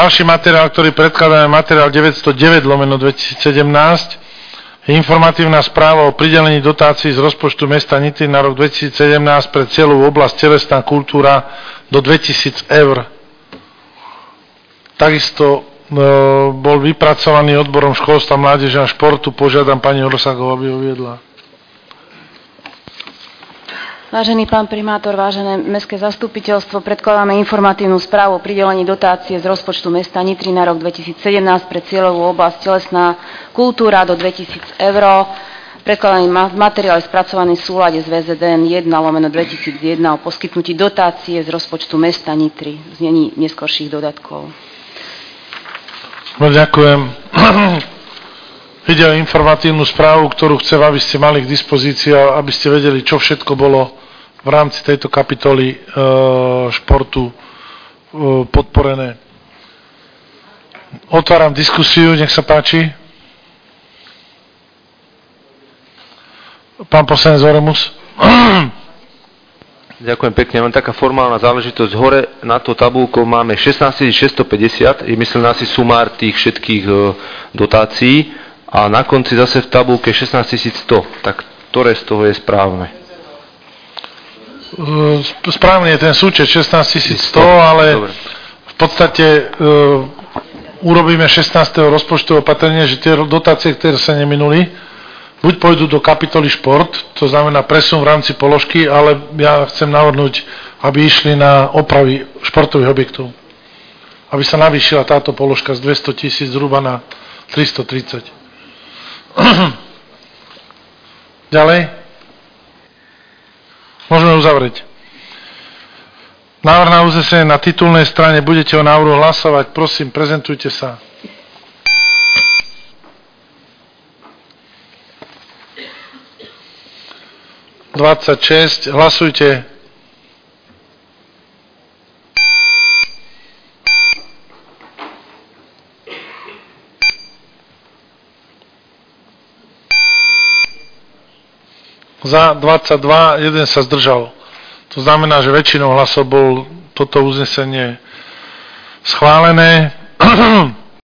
Ďalší materiál, ktorý predkladáme, materiál 909/2017, je informatívna správa o pridelení dotácií z rozpočtu mesta Nitry na rok 2017 pre cieľovú oblasť telesná kultúra do 2000 eur. Takisto bol vypracovaný odborom školstva, mládeže a športu. Požiadam pani Orsagovú, aby ho uviedla. Vážený pán primátor, vážené mestské zastupiteľstvo, predkladáme informatívnu správu o pridelení dotácie z rozpočtu mesta Nitry na rok 2017 pre cieľovú oblasť telesná kultúra do 2000 eur. Predkladaný materiál je spracovaný v súlade s VZDN 1/2001 o poskytnutí dotácie z rozpočtu mesta Nitry v znení neskorších dodatkov. Ďakujem. Ide o informatívnu správu, ktorú chcem, aby ste mali k dispozícii, aby ste vedeli, čo všetko bolo v rámci tejto kapitoly športu podporené. Otváram diskusiu, nech sa páči. Pán poslanec Oremus. Ďakujem pekne. Len taká formálna záležitosť. Hore na to tabulkou máme 16 650, je myslím asi sumár tých všetkých dotácií a na konci zase v tabulke 16 100. Tak ktoré z toho je správne? Správne je ten súčet 16 100, ale dobre. V podstate urobíme 16. rozpočtové opatrenie, že tie dotácie, ktoré sa neminuli, buď pôjdu do kapitoly šport, to znamená presun v rámci položky, ale ja chcem navrhnúť, aby išli na opravy športových objektov. Aby sa navýšila táto položka z 200 000 zhruba na 330. Ďalej? Môžeme uzavrieť. Návrh na uznesenie na titulnej strane. Budete o návrhu hlasovať. Prosím, prezentujte sa. Hlasujte. Za 22, jeden sa zdržal. To znamená, že väčšinou hlasov bol toto uznesenie schválené.